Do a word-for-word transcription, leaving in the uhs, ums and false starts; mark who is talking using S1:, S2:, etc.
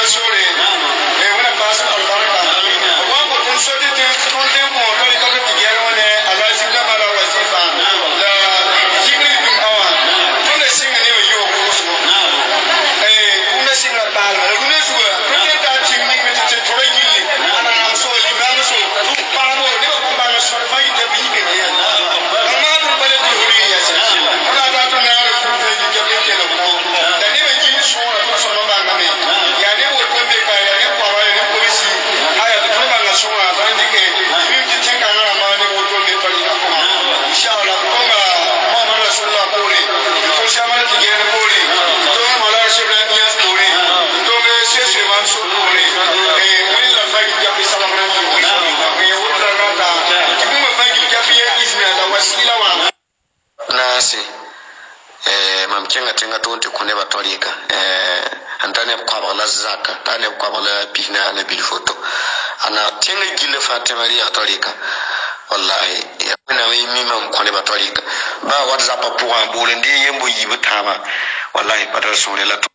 S1: sore e wala pasu albaraka wa ko kun so de kun de mo to ko ko tigero ne ala zikra bala wasifa la zikri dum awa kun de singa ne yo ko so eh kun de singa bala kun de suwa kun de ta tin mai me te tore gilli ana am so limam so pa mo ne ko ba no so fa ite bi ke ne ma dum bale ko huri ya sa ala ta to na ro kun de ke ke ke no ko da ne be kin so ko so no ba ngame ya ne wo ko be ka ya ne ko ba ne ko si aya to ba na so na ba ndi ke bi ti tin ka na ma ne wo to be pa ina ko inshallah ko ma Muhammad rasulullah ko ne ko shamal ti ge ne ko ne to ma la shi ba ni as ko ne to me se se man so ko ne e wani la fa ki ya bi sala ma ni ko e wo la na ta ki bu ma fa ki ya bi izna la wasila wa nasi eh mamchenga tenga tonte kune batolika eh antane kwa bala zaka tane kwa bala pina na bil photo ana tenga gile fatima ri atolika wallahi ya kuna wi mima mkone batolika ba whatsapp pour un bole ndi yembo yibutama wallahi padal sore la